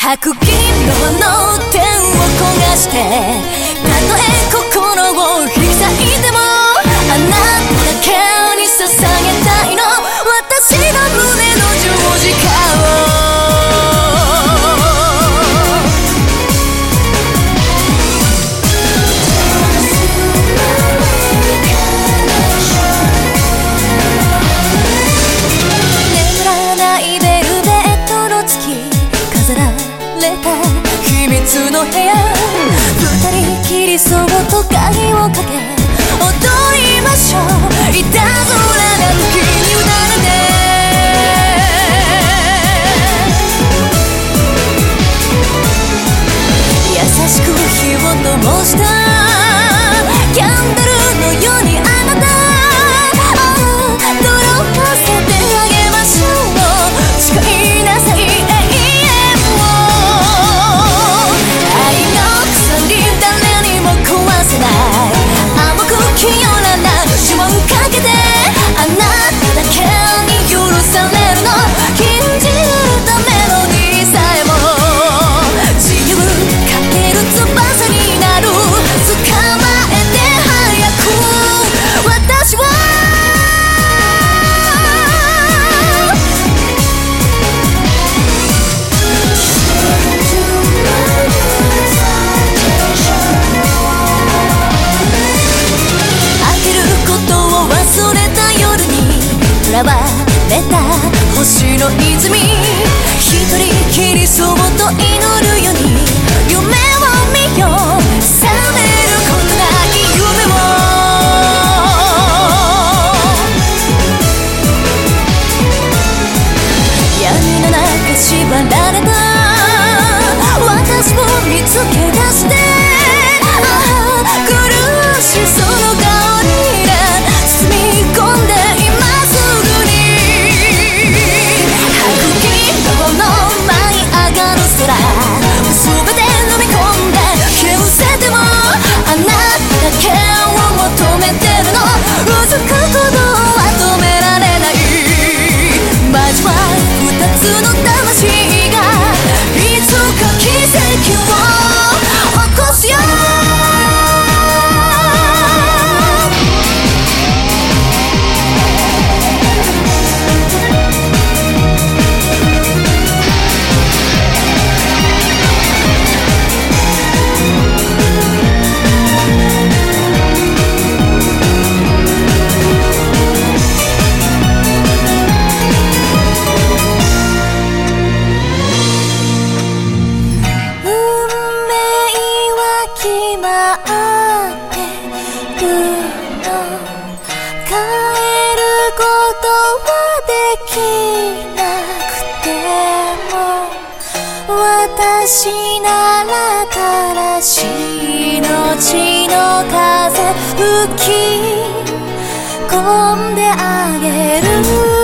白銀の天を焦がして、たとえ心を開いてもあなただけに捧げたいの、私の胸の十字架を。眠らないベルベットの月、飾られた秘密の部屋、二人きりそっと鍵をかけ踊りましょう、いたずらな時に委ねて。優しく火を灯したキャンドルのようにあなた、泥かせてあげましょう、誓いなさい永遠を。愛の鎖誰にも壊せない、甘く清らな呪文かけて、あなただけに許されるの、禁じたメロディーさえも自由かける翼になる、捕まえて早く私は。忘れた夜に囚われた星の泉、一人きりそっと祈るように夢を見よう、覚めることなき夢を。闇の中縛られた私を見つけ出して、苦しいその顔に包み込んで今すぐに、白銀色の舞い上がる空、全て飲み込んで消せてもあなただけを求めてるの、うずくことは止められない、交わる二つの魂がいつか奇跡を起こすよ。私ならたらし命の風吹き込んであげる。